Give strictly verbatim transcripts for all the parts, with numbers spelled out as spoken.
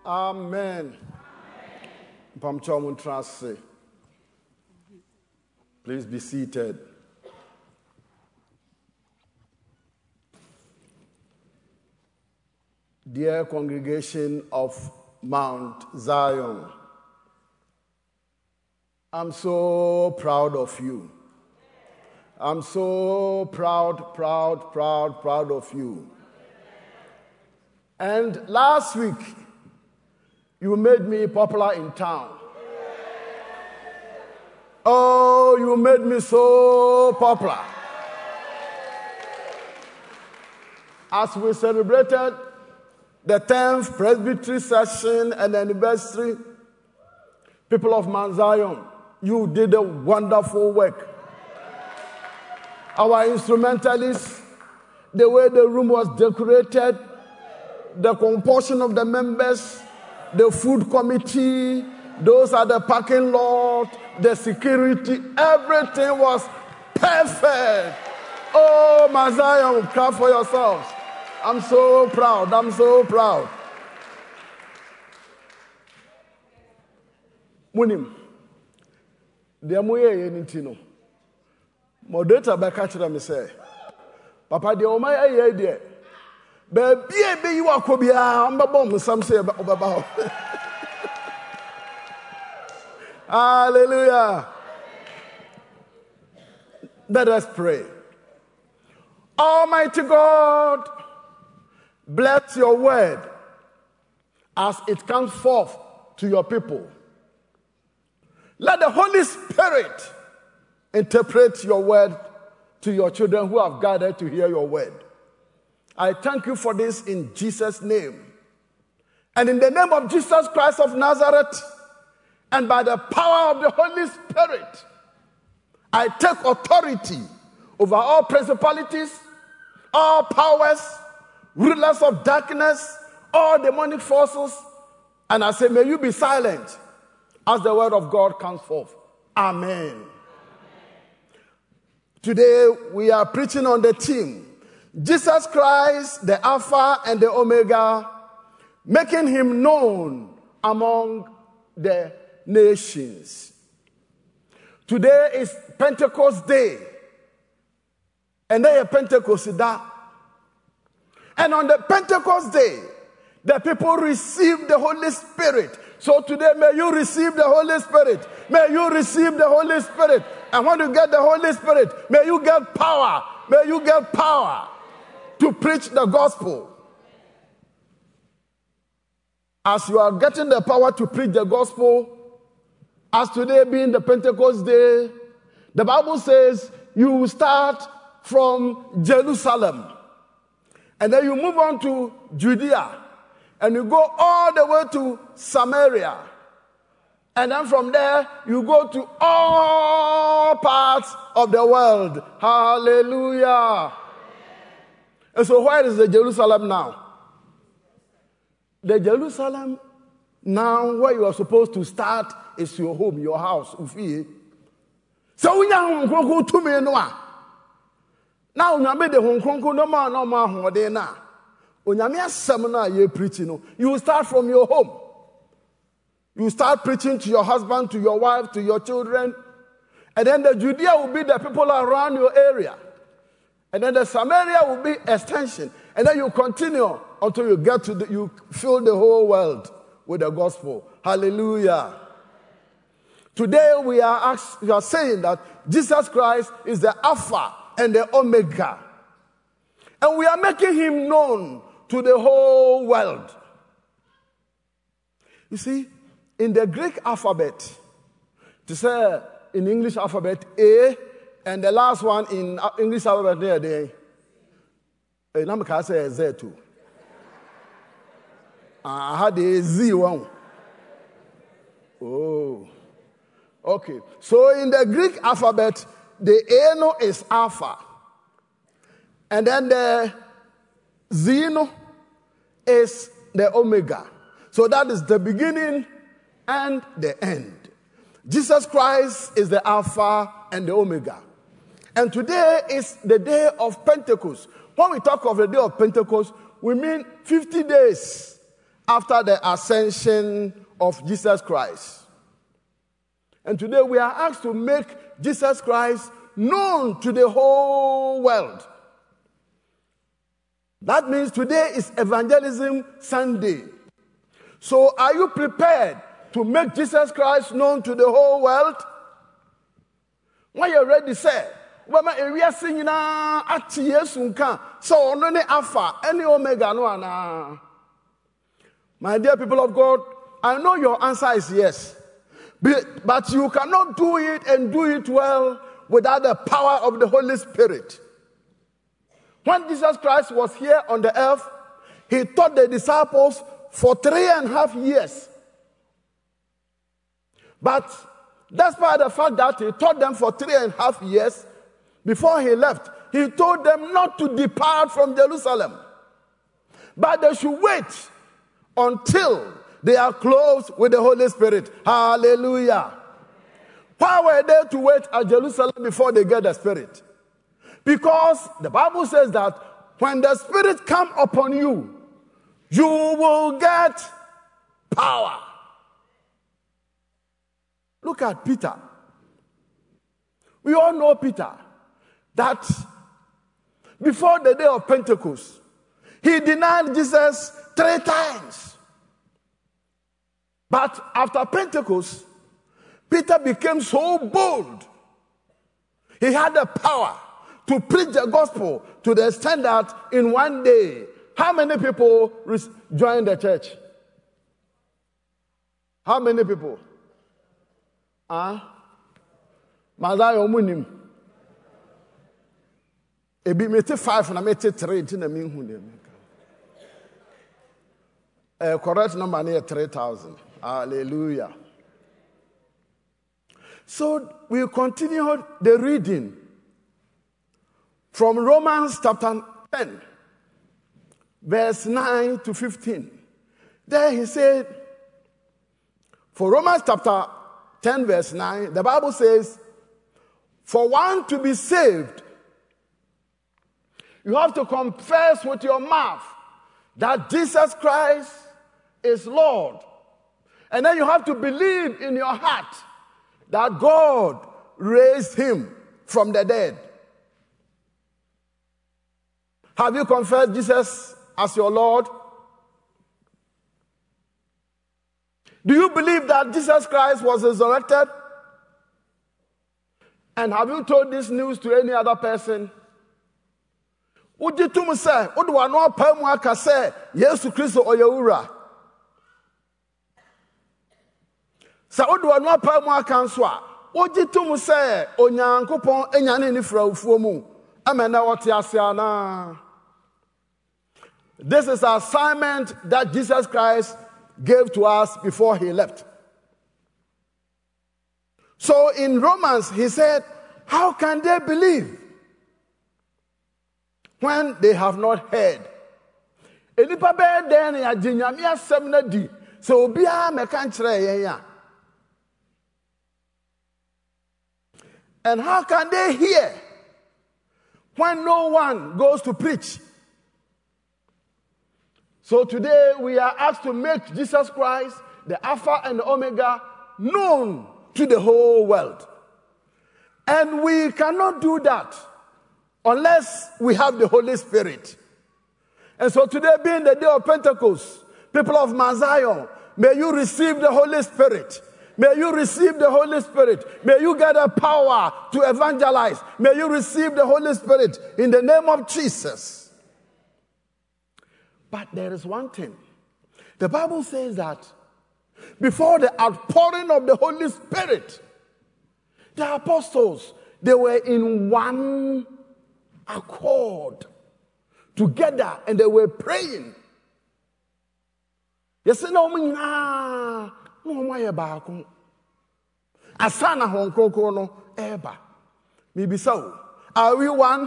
Amen. Amen. Please be seated. Dear congregation of Mount Zion, I'm so proud of you. I'm so proud, proud, proud, proud of you. And last week, you made me popular in town. Oh, you made me so popular. As we celebrated the tenth Presbytery session and anniversary, people of Mount Zion, you did a wonderful work. Our instrumentalists, the way the room was decorated, the compulsion of the members, the food committee, those at the parking lot, the security, everything was perfect. Oh, Mount Zion, clap for yourselves. I'm so proud. I'm so proud. Munim. The moye yenitino. Moderator ba catch them say. Papa de o my ye de. Be bie be you akobia mbabom sam say obaba. Hallelujah. Let us pray. Almighty God, bless your word as it comes forth to your people. Let the Holy Spirit interpret your word to your children who have gathered to hear your word. I thank you for this in Jesus' name. And in the name of Jesus Christ of Nazareth, and by the power of the Holy Spirit, I take authority over all principalities, all powers, rulers of darkness, all demonic forces, and I say, may you be silent as the word of God comes forth. Amen. Amen. Today, we are preaching on the theme, Jesus Christ, the Alpha and the Omega, making him known among the nations. Today is Pentecost Day, and then a Pentecost Day. And on the Pentecost Day, the people received the Holy Spirit. So today, may you receive the Holy Spirit. May you receive the Holy Spirit. And when you get the Holy Spirit, may you get power. May you get power to preach the gospel. As you are getting the power to preach the gospel, as today being the Pentecost Day, the Bible says you start from Jerusalem. And then you move on to Judea. And you go all the way to Samaria. And then from there, you go to all parts of the world. Hallelujah. And so where is the Jerusalem now? The Jerusalem now where you are supposed to start is your home, your house. So we now go to me no. Now you made the Hong Kong no man no man ho dey na. Onyame asem na you preaching. You start from your home. You start preaching to your husband, to your wife, to your children. And then the Judea will be the people around your area. And then the Samaria will be extension. And then you continue until you get to the, you fill the whole world with the gospel. Hallelujah. Today we are, asked, we are saying that Jesus Christ is the Alpha and the Omega. And we are making him known to the whole world. You see, in the Greek alphabet, to say in English alphabet A, and the last one in English alphabet there, there. And I say Z too. I had a Z one. Oh. Okay. So in the Greek alphabet, the A no is Alpha. And then the Z no is the Omega. So that is the beginning and the end. Jesus Christ is the Alpha and the Omega. And today is the day of Pentecost. When we talk of the day of Pentecost, we mean fifty days after the ascension of Jesus Christ. And today we are asked to make Jesus Christ known to the whole world. That means today is Evangelism Sunday. So are you prepared to make Jesus Christ known to the whole world? When you're ready, say, Wama area singing at Yesunka, so no Alpha, any Omega no ana. My dear people of God, I know your answer is yes. But you cannot do it and do it well without the power of the Holy Spirit. When Jesus Christ was here on the earth, he taught the disciples for three and a half years. But despite the fact that he taught them for three and a half years, before he left, he told them not to depart from Jerusalem, but they should wait until they are clothed with the Holy Spirit. Hallelujah. Why were they to wait at Jerusalem before they get the Spirit? Because the Bible says that when the Spirit comes upon you, you will get power. Look at Peter. We all know Peter, that before the day of Pentecost, he denied Jesus three times. But after Pentecost, Peter became so bold. He had the power to preach the gospel to the extent that in one day, how many people joined the church? How many people? Ah, Mazayo Munim. Ebi mete five na mete three nti na me hu dem. Eh correct number near three thousand. Hallelujah. So we continue the reading from Romans chapter ten, verse nine to fifteen. There he said, for Romans chapter ten, verse nine, the Bible says, for one to be saved, you have to confess with your mouth that Jesus Christ is Lord. And then you have to believe in your heart that God raised him from the dead. Have you confessed Jesus as your Lord? Do you believe that Jesus Christ was resurrected? And have you told this news to any other person? Would you to me say, would one know Pamwaka say, yes to Christ or Yaura? So would one know Pamwaka Swa? Would you to me say, Onyan Coupon, Enyan Nifra Fumu? Amena what Yasiana. This is an assignment that Jesus Christ gave to us before he left. So in Romans, he said, how can they believe when they have not heard? And how can they hear when no one goes to preach? So today we are asked to make Jesus Christ, the Alpha and the Omega, known to the whole world. And we cannot do that unless we have the Holy Spirit. And so today being the day of Pentecost, people of Mount Zion, may you receive the Holy Spirit. May you receive the Holy Spirit. May you get the power to evangelize. May you receive the Holy Spirit in the name of Jesus. But there is one thing. The Bible says that before the outpouring of the Holy Spirit, the apostles, they were in one accord together and they were praying. You say, no, no, no, no, Asana Hong Kong, no, Eba. Maybe so. Are we one?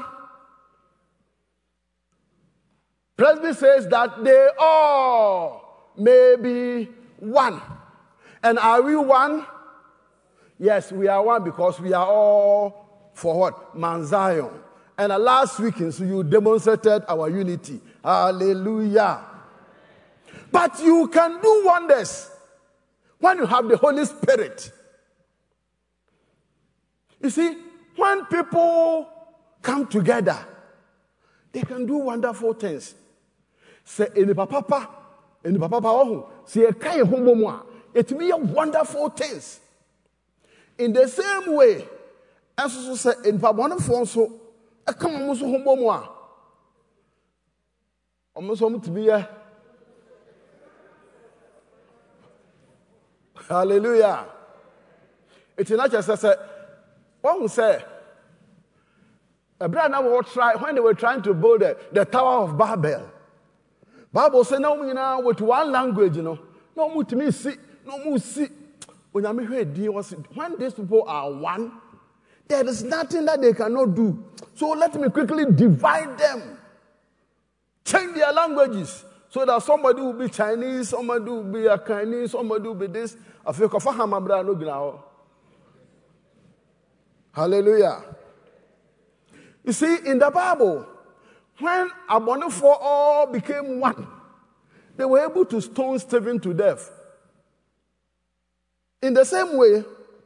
Presby says that they all may be one. And are we one? Yes, we are one because we are all for what? Mount Zion. And uh, last week, so you demonstrated our unity. Hallelujah. But you can do wonders when you have the Holy Spirit. You see, when people come together, they can do wonderful things. Say, in the papa, in the papa, oh, say, kai homo, it means wonderful things. In the same way, as you say, in Pabon Fonso, a come almost homo. Almost home to be a hallelujah. It's not just as a one who say, a brand now try when they were trying to build the, the Tower of Babel. Bible said, no, you know, with one language, you know, no more to me see, no more see. When I'm here, when these people are one, there is nothing that they cannot do. So let me quickly divide them, change their languages, so that somebody will be Chinese, somebody will be a Chinese, somebody will be this. I feel no. Hallelujah. You see, in the Bible, when Abonifo all became one, they were able to stone Stephen to death. In the same way,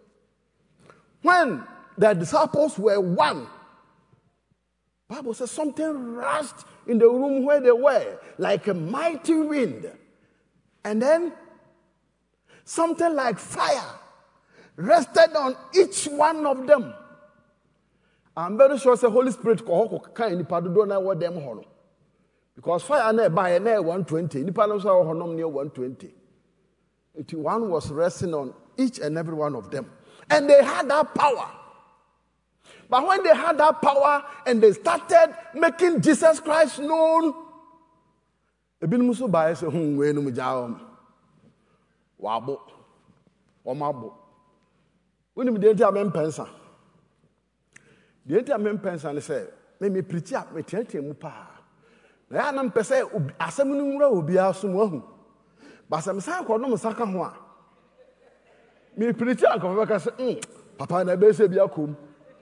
when the disciples were one, the Bible says something rushed in the room where they were, like a mighty wind. And then something like fire rested on each one of them. I'm very sure the Holy Spirit can what them because fire near by near one twenty. Near one twenty. One was resting on each and every one of them. And they had that power. But when they had that power and they started making Jesus Christ known, Ebin muso bae se hun we no mjao wabo omabo woni me dey am pensa dey dey am pensa ne say me me preach up me tiatia mu pa na ya na mpese asem no nwura obi aso mu ahu ba sam san ko no msaka ho a me preach up ko ka say papa na be se bia kom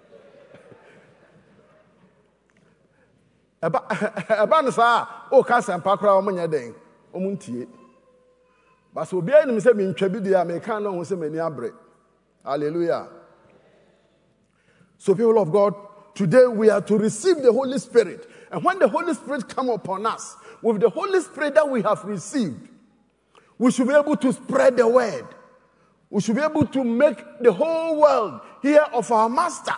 eba eba no sa o ka sempa kra o manya den o muntie ba so obi anim se me ntwa bi dia me kan no ho se mani abre. Hallelujah. So people of God, today we are to receive the Holy Spirit, and when the Holy Spirit come upon us, with the Holy Spirit that we have received, we should be able to spread the word. We should be able to make the whole world hear of our Master.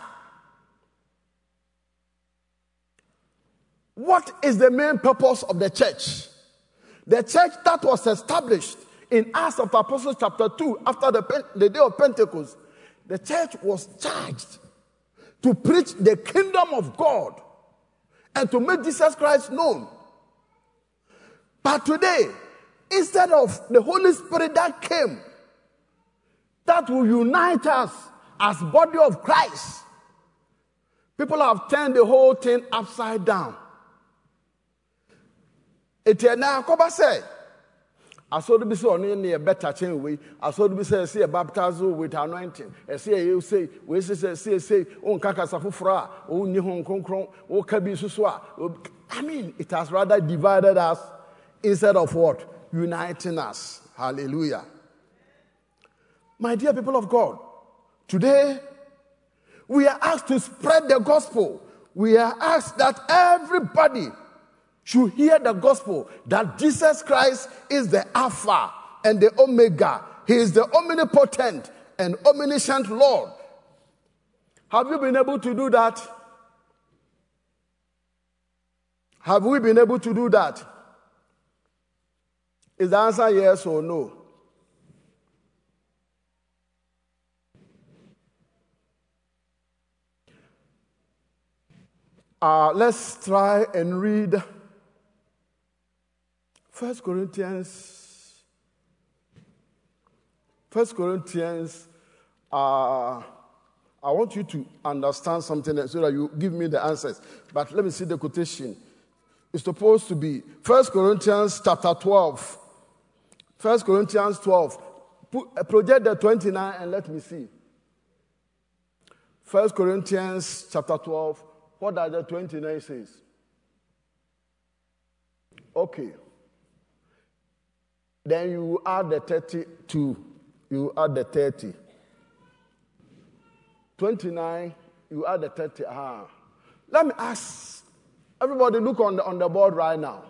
What is the main purpose of the church? The church that was established in Acts of the Apostles chapter two, after the, the day of Pentecost, the church was charged to preach the kingdom of God and to make Jesus Christ known. But today, instead of the Holy Spirit that came, that will unite us as body of Christ, people have turned the whole thing upside down. Etena Koba say, I saw the be so near a better chain way. I saw the be say, see a baptizo with anointing. I say, you say, we say, say, say, on Kakasafufra, oh, Nihon Konkron, oh, Kabi Suswa. I mean, it has rather divided us instead of what? Uniting us. Hallelujah. My dear people of God, today we are asked to spread the gospel. We are asked that everybody should hear the gospel that Jesus Christ is the Alpha and the Omega. He is the omnipotent and omniscient Lord. Have you been able to do that? Have we been able to do that? Is the answer yes or no? Uh, let's try and read First Corinthians. First Corinthians. Uh, I want you to understand something so that you give me the answers. But let me see the quotation. It's supposed to be First Corinthians chapter twelve. First Corinthians twelve. Put, project the twenty-nine and let me see. First Corinthians chapter twelve. What does the twenty-nine says? Okay. Then you add the thirty-two. You add the thirty. twenty-nine, you add the thirty. Ah. Let me ask. Everybody look on the, on the board right now.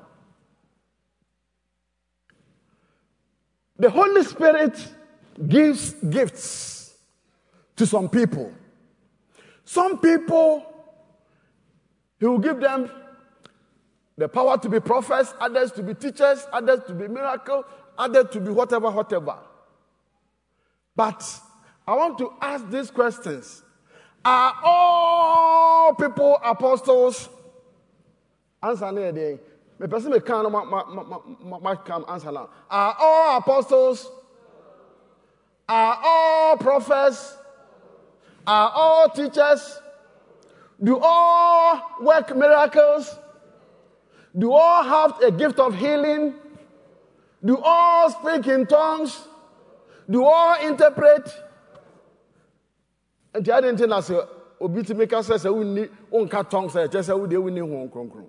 The Holy Spirit gives gifts to some people. Some people, He will give them the power to be prophets, others to be teachers, others to be miracle, others to be whatever, whatever. But I want to ask these questions. Are all people apostles? Answer me again. The person may come, might come answer now. Are all apostles? Are all prophets? Are all teachers? Do all work miracles? Do all have a gift of healing? Do all speak in tongues? Do all interpret? And the other thing I say, obiti make us say we need unka tongues. I just say we need we need one konkron.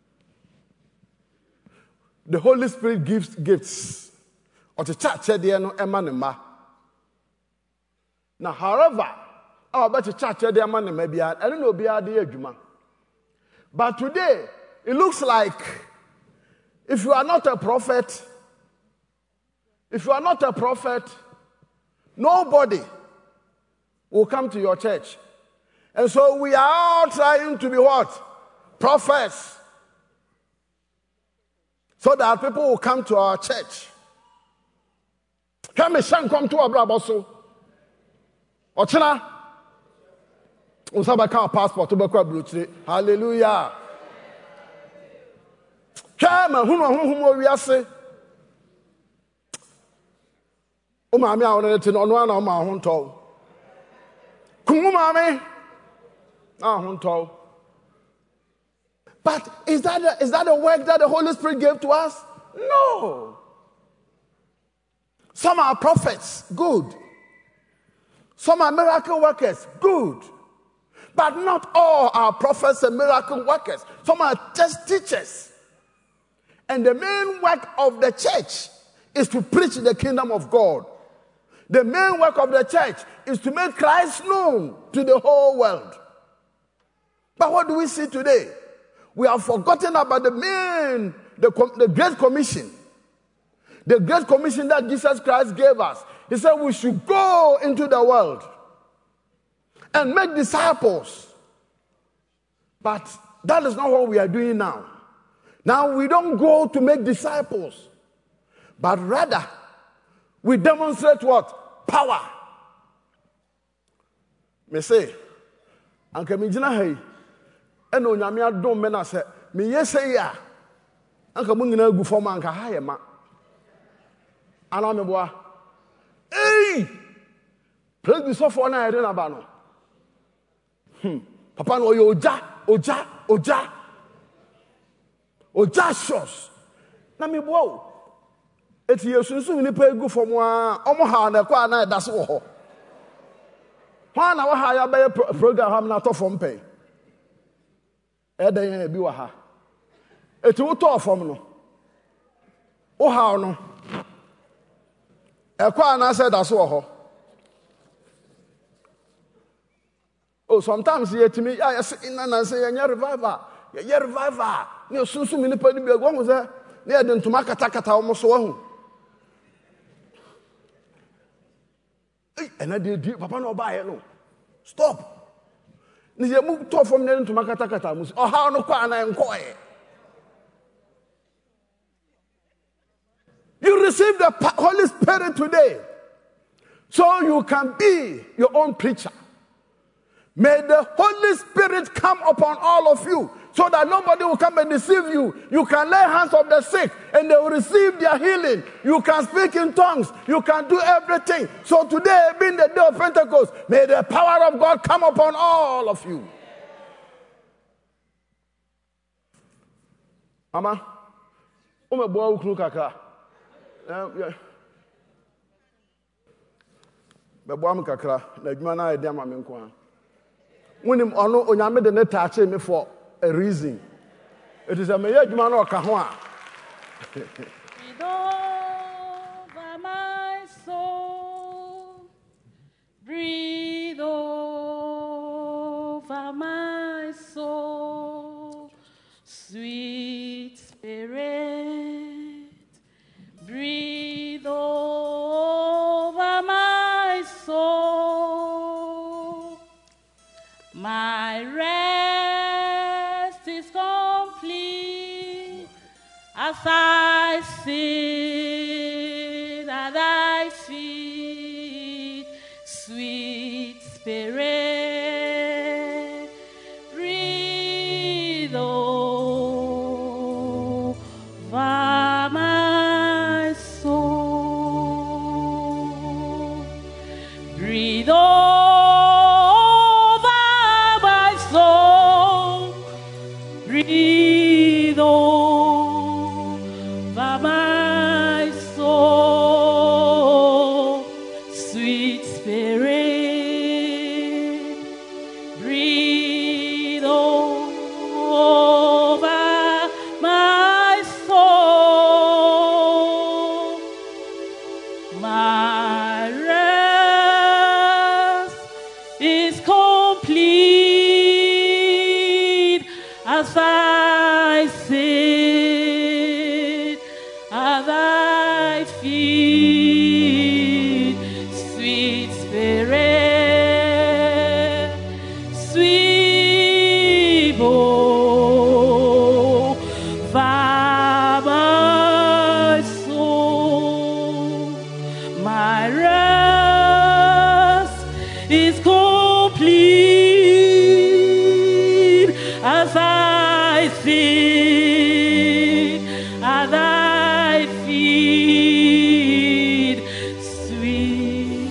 The Holy Spirit gives gifts. Or the church said there no emanema. Now, however, our better church said there emanema be I don't know be the adjuma. But today it looks like if you are not a prophet, if you are not a prophet, nobody will come to your church. And so we are all trying to be what? Prophets. So that people will come to our church. Can me shan come to our braboso? Ochina? Usaba ka passport to bakwa brutri. Hallelujah. Kama hunu hunu hunu wiase. O ma me awon te no no na o ma ho nto. Kumu ma me. Ah ho nto. But is that a, is that a work that the Holy Spirit gave to us? No. Some are prophets, good. Some are miracle workers, good. But not all are prophets and miracle workers. Some are just teachers. And the main work of the church is to preach the kingdom of God. The main work of the church is to make Christ known to the whole world. But what do we see today? We have forgotten about the main, the, the Great Commission. The Great Commission that Jesus Christ gave us. He said we should go into the world and make disciples. But that is not what we are doing now. Now we don't go to make disciples, but rather we demonstrate what? Power. Me say, Anke mi jina hey. Eno nyame adom me na se me yese ya anka mu nyina gu fom anka ha ye ma ana me boa eh praise be so for na ere na ba no hmm papa no yo oja oja oja oja shos na me boa eti yesunsu ni pa gu fom a omo ha na kwa na da se wo ho ha na wa ha ya be program ha na to fom pe Eden bi wa ha. Eti wo to fom no. Wo ha no. E kwa na say da so wo ho. Oh, sometimes you timi ya ina na say ya revival. Ya revival. Ne sunsu mi ni pa ni bi go ho say ne eden tuma kata kata wo so wo hu. Eh, ena de papa no ba he no. Stop. Ni je mu to fom ne ntuma kata kata mu o ha no kwa na enko e. You receive the Holy Spirit today so you can be your own preacher. May the Holy Spirit come upon all of you so that nobody will come and deceive you. You can lay hands on the sick and they will receive their healing. You can speak in tongues. You can do everything. So today, being the day of Pentecost, may the power of God come upon all of you. Mama, ume boa ukunu kakra. Be boa mu kakra na adwuma na ede ama me nko ha. Wonim ono onyame de ne touch me for a reason. It is a me adwuma na oka ho a. Spirit, breathe over my soul. My rest is complete as I sit at thy feet, sweet Spirit, breathe over my soul. Breathe over my soul. Breathe over my soul. Sweet Spirit, breathe over my soul. My rest is complete as I sit at thy feet, sweet Spirit, sweep over my soul. My rest is complete as I sit at thy feet, sweet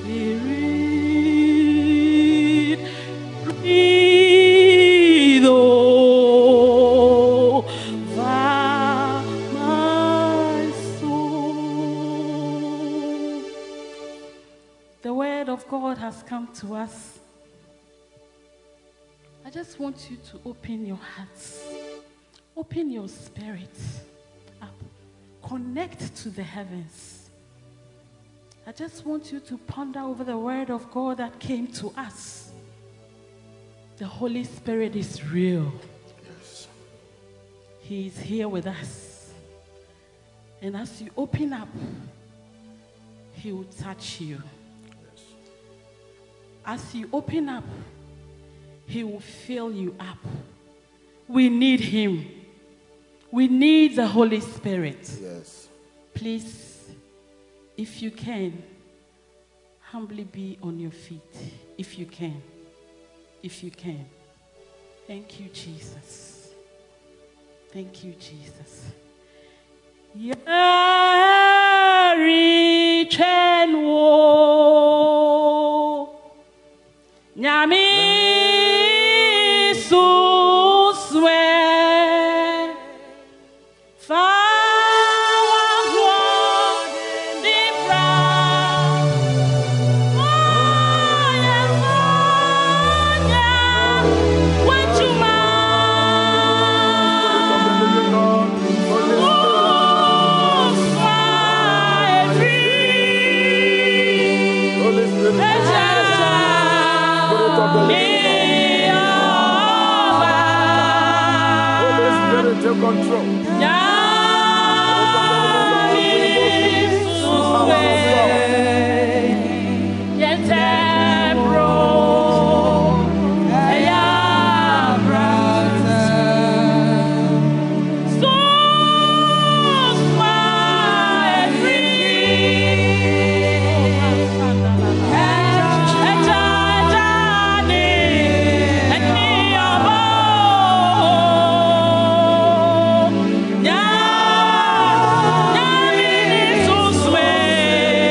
Spirit, breathe over my soul. The word of God has come to us. I just want you to open your hearts, open your spirit up, connect to the heavens. I just want you to ponder over the word of God that came to us. The Holy Spirit is real. Yes. He is here with us. And as you open up, He will touch you. Yes. As you open up, He will fill you up. We need Him. We need the Holy Spirit. Yes. Please, if you can, humbly be on your feet. If you can. If you can. Thank you, Jesus. Thank you, Jesus. Yari chenwo nyami suswe Take control. Yeah.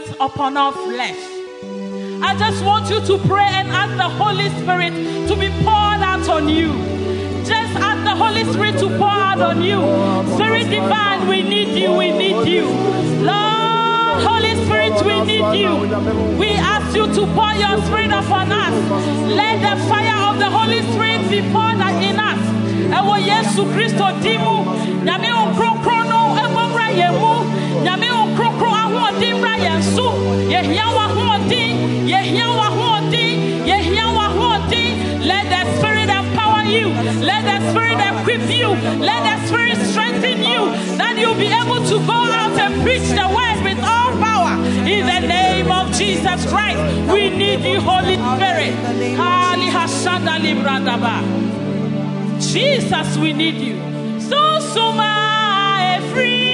presence upon our flesh. I just want you to pray and ask the Holy Spirit to be poured out on you. Just ask the Holy Spirit to pour out on you. Spirit divine, we need you, we need you. Lord, Holy Spirit, we need you. We ask you to pour your spirit upon us. Let the fire of the Holy Spirit be poured out in us. Ewo Yesu Christo dimu, nyame okronkron no emomra yemu, nyame okronkron ahoɔden bra yensu, yehia wa ahoɔden, yehia wa ahoɔden, yehia wa ahoɔden. Let the Spirit empower you, let the Spirit equip you, let the Spirit strengthen you, that you'll be able to go out and preach the word with all power. In the name of Jesus Christ, we need you, Holy Spirit. Kali hashanda libradaba. Jesus, we need you. So suma free.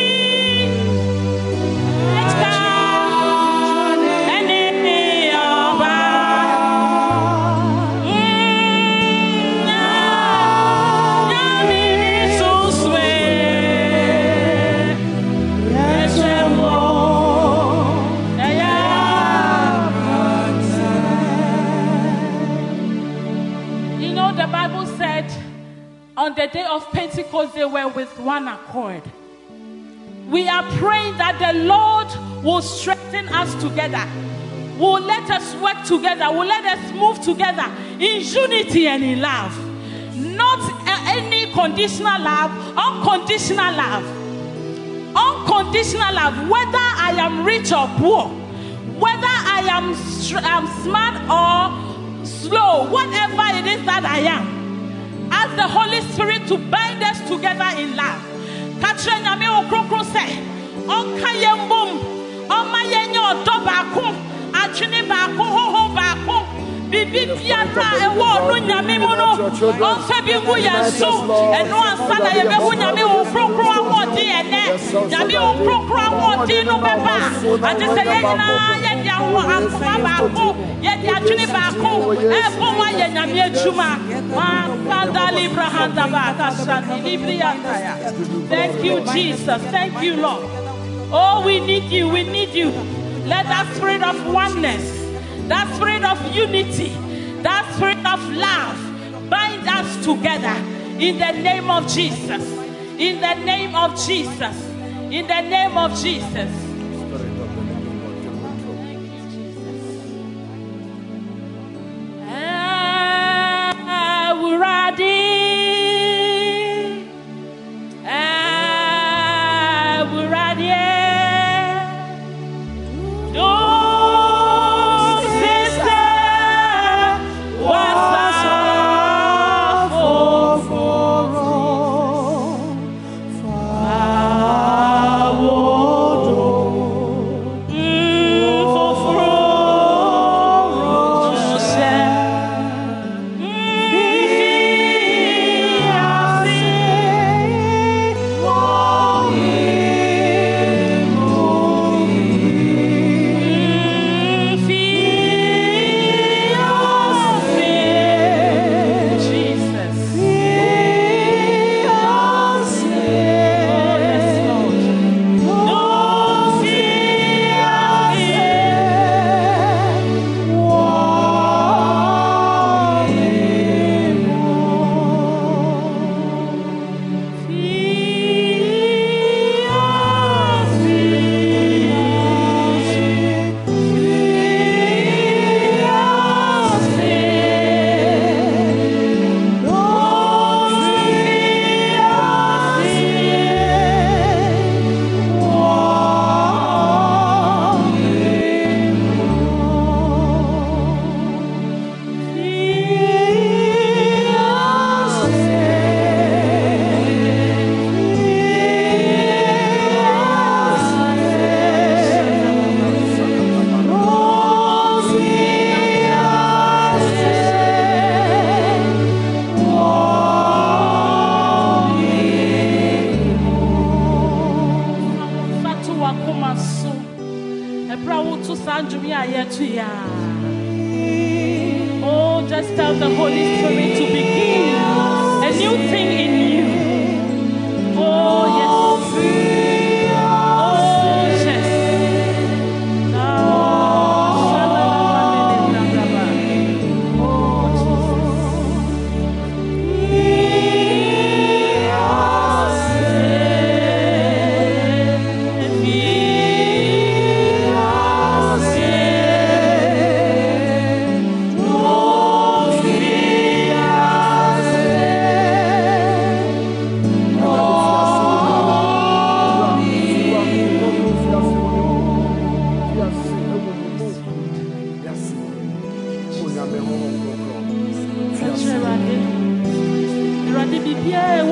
On the day of Pentecost, they were with one accord. We are praying that the Lord will strengthen us together, will let us work together, will let us move together in unity and in love. Not any conditional love, unconditional love. Unconditional love, whether I am rich or poor, whether I am um, smart or slow, whatever it is that I am. Ask the Holy Spirit to bind us together in love. Katre nyame okrokro se, onka yembom, oma yenyo dobako, atwene bako hoho bako, bibi biara ewo no nyame mu no, onfa bi gu yenso, eno ansa na ye behu nyame okrokro ahodi ene, nyame okrokro ahodi no beba, ade se ye nyina ye dia ho akoma bako, ye dia atwene bako, e bo wa ye nyame adwuma. Thank you, Jesus. Thank you, Lord. Oh, we need you. We need you. Let that spirit of oneness, that spirit of unity, that spirit of love bind us together in the name of Jesus. In the name of Jesus. In the name of Jesus. Oh, just tell the Holy Spirit to begin a new thing in you. Oh, yes. Oh, yes.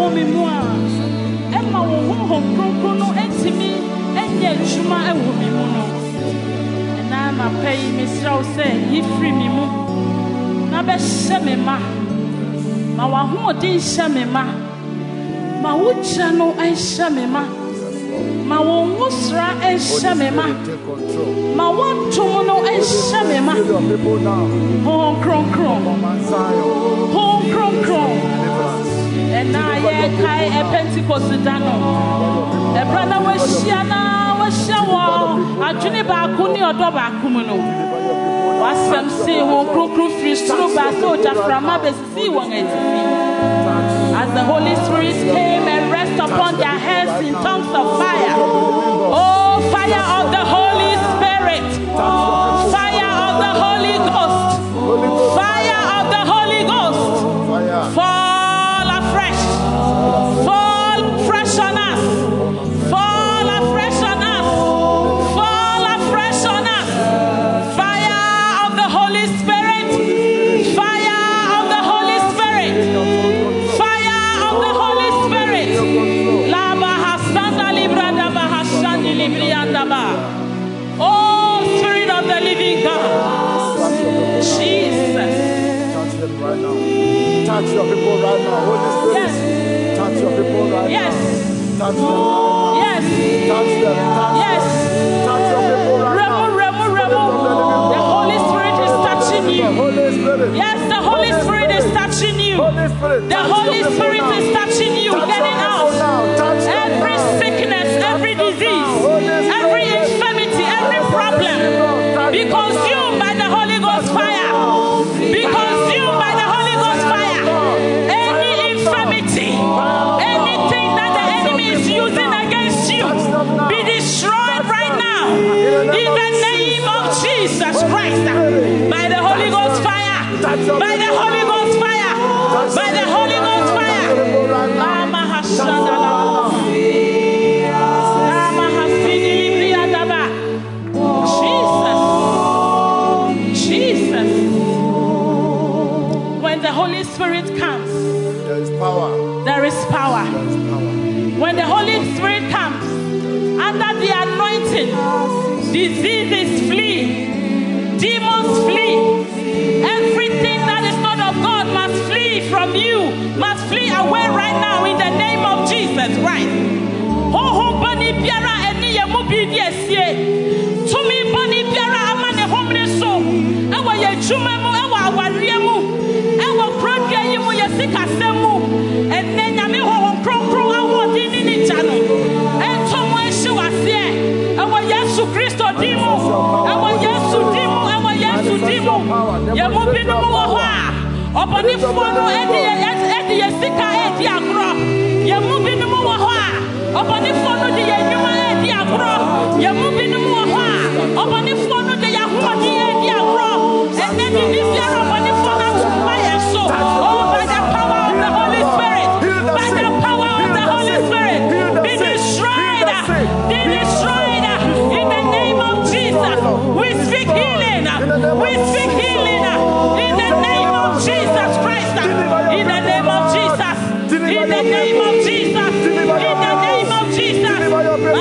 wɔ me mu a ɛma wo honhom kronkron no atumi ɛnyɛ adwuma ɛwɔ me mu no ɛna anapa yi mesrɛ wo sɛ yifiri me mu na bɛhyɛ me ma ma w'ahoɔden hyɛ me ma ma wogya no ɛnhyɛ me ma ma wo nwosra ɛnhyɛ me ma ma wontom no ɛnhyɛ me ma honhom kronkron honhom kronkron ɛna yɛkae ɛpentecost da no ɛberɛ na wahyia na wahyia wɔ adwene baako ne ɔdɔ baako mu no wasɛm se wɔn kronkron firi soro baa sɛ ogyaframa bɛsisii wɔn atifi. As the Holy Spirit came and rest upon their heads in tongues of fire. Oh, fire of the Holy Spirit. Fire of the Holy Ghost. Fire of the Holy Ghost. Fall afresh. Fall fresh on us. Fall afresh on us. Fall afresh on us. Fire of the Holy Spirit. Fire of the Holy Spirit. Oh, Spirit of the living God, Jesus. Touch them right now. Touch your people right now. Holy Spirit. Yes. Touch your people right yes. now. Touch them. Yes. Touch them. Touch yes. them. Touch your people right Remo, now. Remo, Remo. The Holy Spirit is touching you. Holy Spirit. Yes, the Holy Spirit is touching you. Holy Spirit. The Holy Spirit is touching you. Getting out every sickness, every disease, every infirmity, every problem. Be consumed by the Holy Ghost fire. Be consumed by the Holy Ghost fire. Any infirmity, anything that the enemy is using against you, be destroyed right now. In the name of Jesus Christ. By the Holy Ghost fire. By the Holy Ghost fire. By the Holy Ghost fire. The Holy Spirit comes, there is power. There is power. There is power. When the Holy Spirit comes, under the anointing, diseases flee, demons flee. Everything that is not of God must flee from you, must flee away right now in the name of Jesus Christ. Ho bani biara eni ye mu bi di esie. Tumi bani biara ama ne homre so. Ewa ye dwuma mu, ewa awareɛ mu. Sikasemu and then Yami Home Croncro, I want in each other. And someone she was here. Our Yesu Christo Dimo, our Yesu Dimo, our Yesu Dimo. Yamubino Moha, upon the phone, Eddie Sika Eddie Agro. Yamubino Moha, upon the phone of the Yuma Eddie Agro. Yamubino Moha, upon the phone of the Yahoo Eddie Agro. And then you live here upon the phone of fire so. We speak healing. We speak healing in the name of Jesus Christ. In the name of Jesus. In the name of Jesus. In the name of Jesus. In the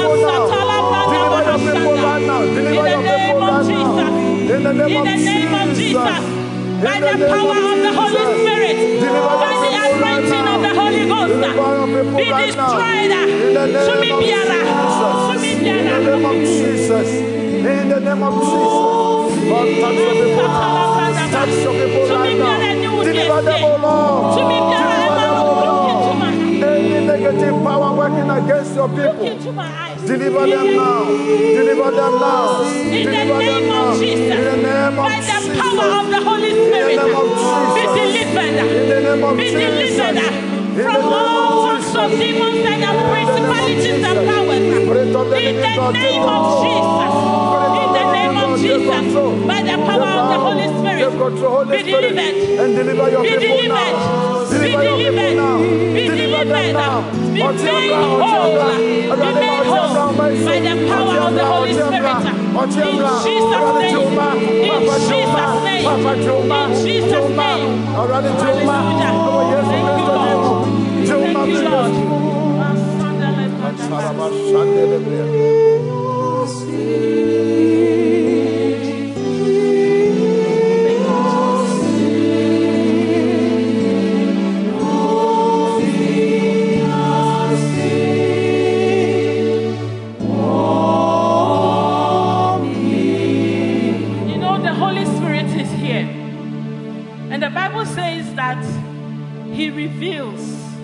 name of Jesus. In the name of Jesus. By the power of the Holy Spirit. By the anointing of the Holy Ghost. Be destroyed. Sumibiara. Sumibiara. In the name of Jesus. In the name of Jesus. God, touch your people now. Touch your people right now. Deliver them, O Lord. Deliver them, O Lord. Any negative power working against your people. Deliver them now. Deliver them now. In the name of Jesus. In the name of By the power of the Holy Spirit. Be delivered. In the name of Be Jesus. delivered. From all sorts of demons and principalities and powers. In the name of Jesus. In the name of Jesus. By the power of the Holy Spirit. Be delivered. And deliver your Be people delivered. now. Be delivered. Be delivered. Be made whole. Be made whole. By the power of the Holy Spirit. In Jesus' name. In Jesus' name. In Jesus' name. Hallelujah. Thank you, Lord. Thank Thank you, Lord. He reveals.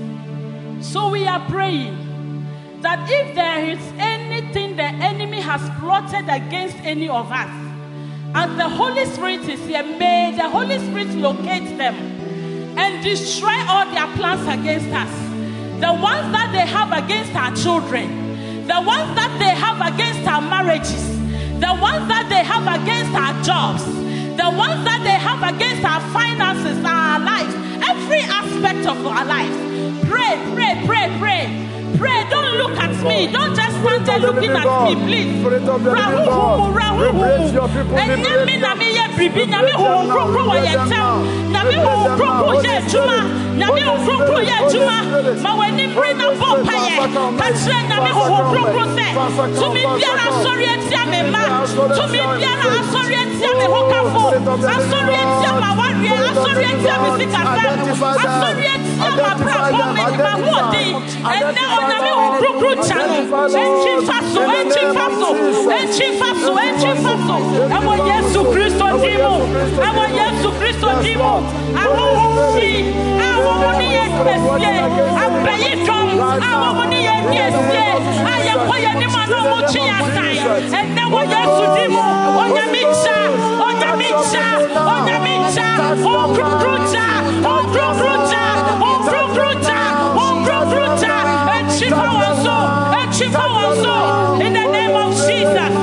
So we are praying that if there is anything the enemy has plotted against any of us, as the Holy Spirit is here, may the Holy Spirit locate them and destroy all their plans against us. The ones that they have against our children, the ones that they have against our marriages, the ones that they have against our jobs, the ones that they have against our finances, our lives, every aspect of our lives. Pray, pray, pray, pray. Pray, don't look at me. Don't just stand there looking at me, please. Rahuhu, rahuhu. Enyami nami ye bribi, nami hu krokro wa ye tem. Nami hu krokro ye juma. Nami hu krokro ye juma. Ma weni brina bo paye. Kachre nami hu krokro se. Tumi biara asori etia me ma. Tumi biara asori etia me hokafo. Asori etia ma wari. Asori etia me sikasa. Asori etia ma brabo me ma hodi. And now nami hu krokro chano. Enchi faso, enchi faso, enchi faso, enchi faso. Amo Yesu Kristo dimo. Amo Yesu Kristo dimo. Amo hudi. Amo hudi yesie. Abeyi tom. Amo hudi yesie. Aye koye ni mano mochi yasai. And now Yesu dimo. Onya micha, onya micha, onya micha. O krokrocha, o krokrocha, o krokrocha, o krokrocha. Enchi faso, enchi faso. In the name of Jesus.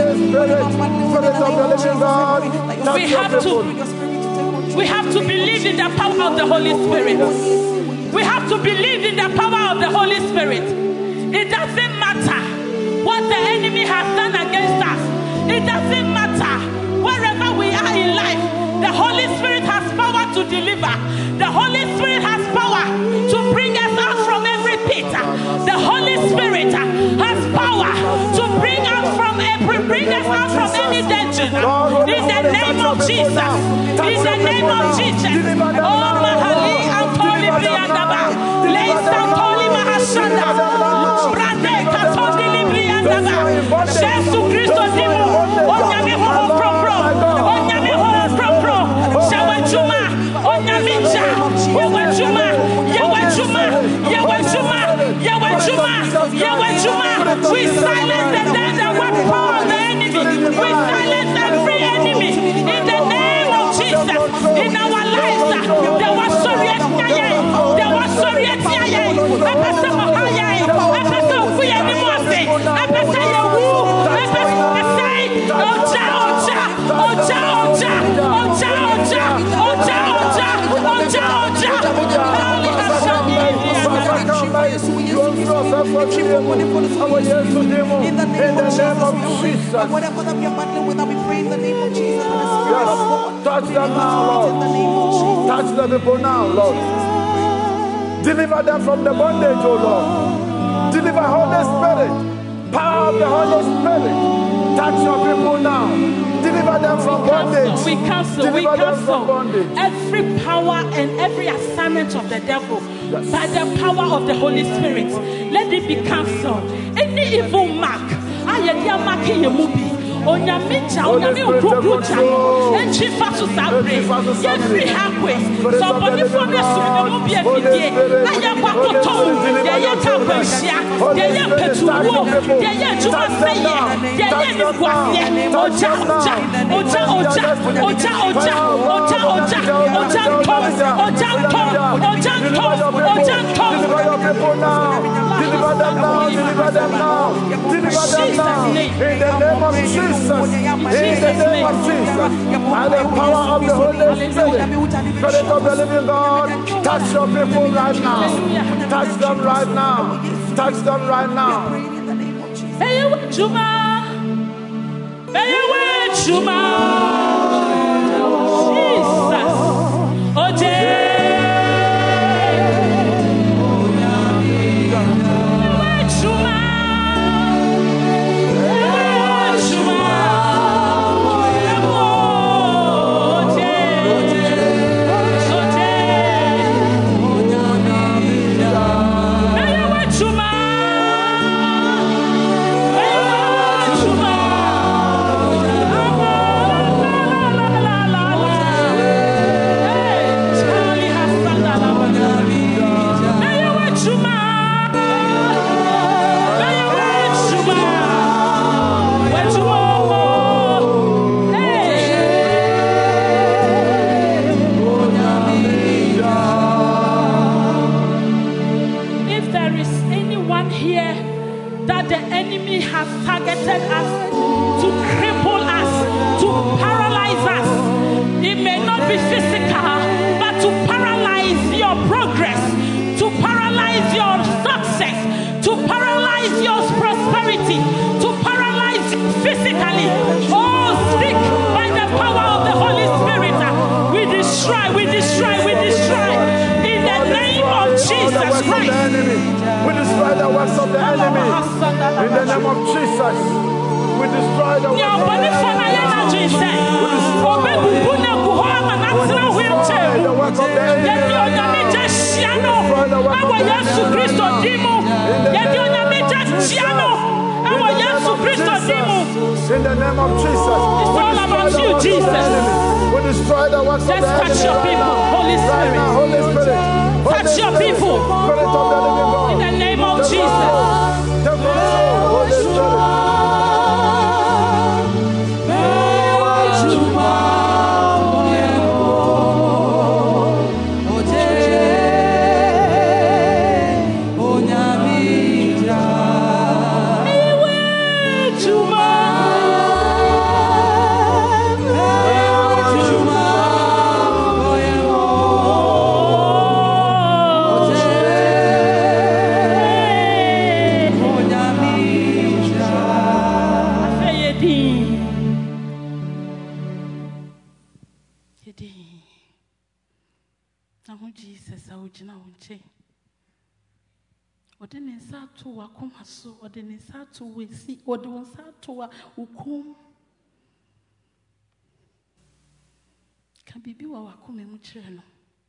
We have to, we have to believe in the power of the Holy Spirit. We have to believe in the power of the Holy Spirit. It doesn't matter what the enemy has done against us. It doesn't matter wherever we are in life. The Holy Spirit has power to deliver. The Holy Spirit has power to bring us out from every pit. The Holy Spirit has power to bring us from every, bring us out from any danger. In the name of Jesus. In the name of Jesus. Oh, Mahali Antoli Briandaba. Leisa Toli Mahashanda. Brade Katoli Briandaba. Jesus Christo Dimo. Onyami Ho Pro Pro. Onyami Ho Pro Pro. Shawachuma. Onyamicha. Yawachuma. Yawachuma. Yawachuma. Yawachuma. Yawachuma. We silence the the weapon of the enemy. We silence every enemy. In the name of Jesus. In our lives, there was sorry. There was sorry. I pass the Mahaya. I pass the Fuya Nimose. I pass the Yahu. I pass the Say. Ocha, Ocha, Ocha, Ocha, Ocha, Ocha, Ocha, Ocha, Ocha, Ocha. Holy Hashem. In the name of Jesus, whatever that we are battling with, we pray in the name of Jesus. Yes. Touch them now, Lord. Touch the people now, Lord. Deliver them from the bondage, oh Lord. Deliver Holy Spirit. Power of the Holy Spirit. Touch your people now. Deliver them from bondage. We cancel, Deliver we cancel every power and every assignment of the devil. Yes. By the power of the Holy Spirit. Let it be cancelled. Any evil mark. I am marking your movie. Onyamicha, onyami ukrukucha, enchi fasu sabre, every halfway. Somebody from the school will be a video. I am Bakoton, they are Kabushia, they are Petuo, they are Jumasaya, they are Guasia, Oja, Oja, Oja, Oja, Oja, Oja, Oja, Oja, Oja, Tom, Oja, Tom, Oja, Tom, Deliver them now, deliver them now, deliver them now, in the name of Jesus. In the name of Jesus, by the power of the Holy Spirit, Spirit of the living God, touch your people right now. Touch them right now. Touch them right now. Hey, Juma. Hey, Juma. Jesus. Oje. In the name of Jesus, we destroy the work of the enemy. We destroy the work of the enemy. In the name of Jesus, it's all about you, Jesus. We destroy the works of the enemy. Just touch your people, Holy Spirit. Right now, Holy Spirit. Touch your people. Spirit of the living God. In the name of Jesus. Take control, Holy Spirit. Or the Nisato will see, or the Sato will come. Can be you our coming.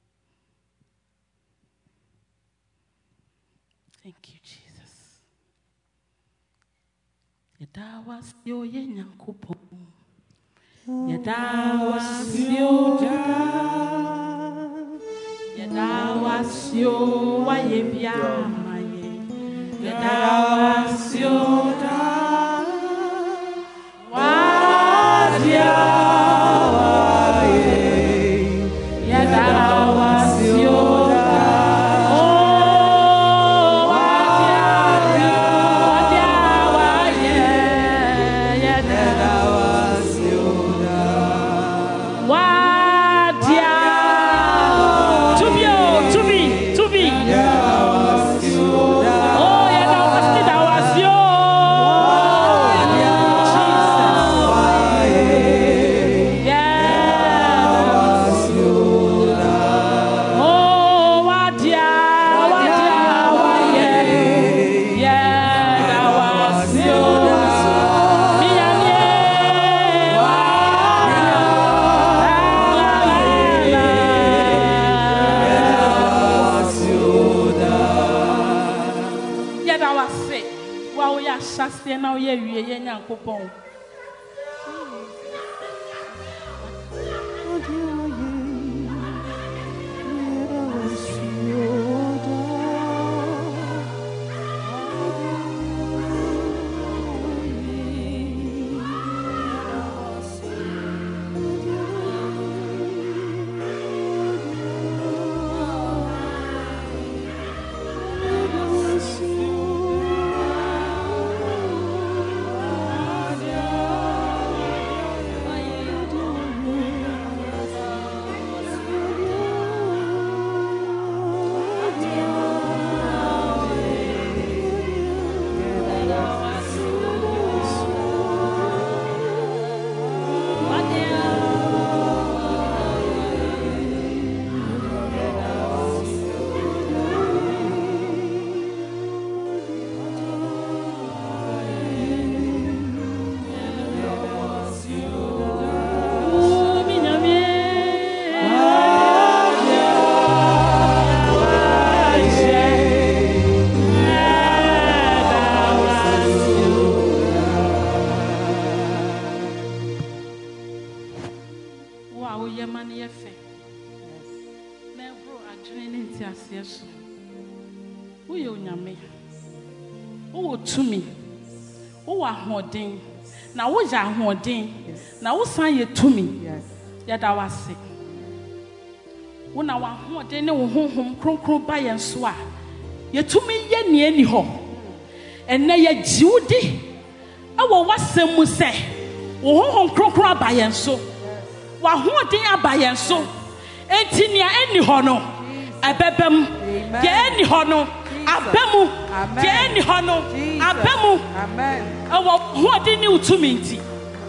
Thank you, Jesus. Yada was your young couple. Yada was your Yada was your Wayabia. Yadawasioda Wadia Yadawasioda Oh Wadia Wadia Wadia Yadawasioda Wadia To be to be to be now ye ye ye nyankopon na wo ja hoden na wo san ye tumi ya da wase wo na wa hoden ne wo honhom kronkron ba ye nso a ye tumi ye ne ani ho enne ye jiwudi awo wasem mu se wo honhom kronkron aba ye nso wa hoden aba ye nso enti ne ani ho no ebebem ye ani ho no abemu ye ani ho no abemu amen awo hoden ne utumi nti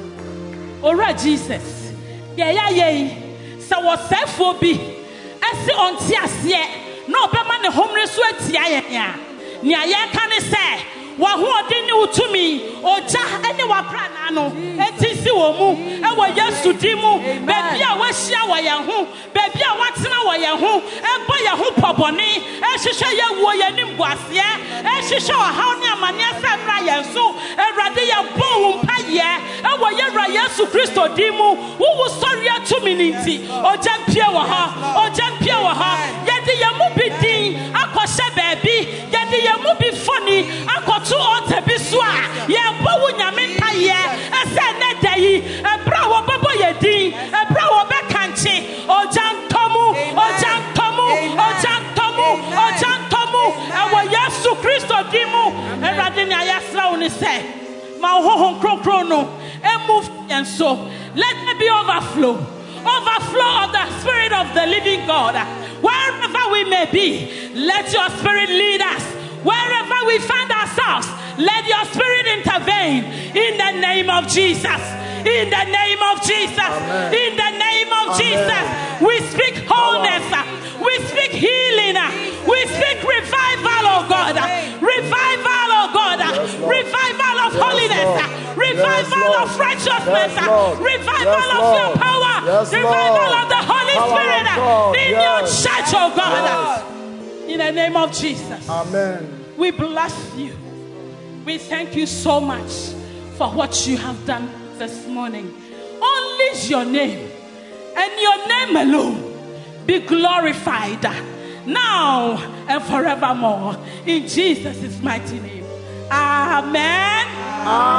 ora Jesus ye ya ye se wo sefo bi ese onti ase na obema ne homre so atia ye ya ne aye ka ne se wa ho odini utumi oja ene wa prana no etisi wo mu e wo Yesu di mu baby a wa hia wo ye ho baby a watena wo ye ho e bo ye ho pobone e hwehwe ye wo ye nim boase e hwehwe wo haw ne amane asa mra ye so Ewurade ye bo wo mpa ye e wo ye ra Yesu Kristo di mu wo sorry atumi ninti oja mpie wo ha oja mpie wo ha ye de ye mu bidin akose baby ye de ye mu bi foni akoto ote bi so a ye bo wo nyame mpa ye ese ne dayi e bra wo bebo ye din e bra wo be kanche oja ntomu oja ntomu oja ntomu oja ntomu e wo Yesu Kristo di mu Ewurade ni ayasra wo ni se ma ho ho krokro no e move and so let there be overflow overflow of the Spirit of the living God wherever we may be. Let your Spirit lead us wherever we find ourselves. Let your Spirit intervene in the name of Jesus. In the name of Jesus. Amen. In the name of Amen. Jesus. We speak wholeness. We speak healing. We speak revival, oh God. Revival, oh God. Yes, revival of yes, holiness. Lord. Revival yes, of righteousness. Yes, revival yes, of your power. Yes, revival Lord. Of the Holy power Spirit in yes. your church, oh God. Yes. In the name of Jesus. Amen. We bless you. We thank you so much for what you have done this morning. Only your name and your name alone be glorified now and forevermore in Jesus' mighty name. Amen. Amen.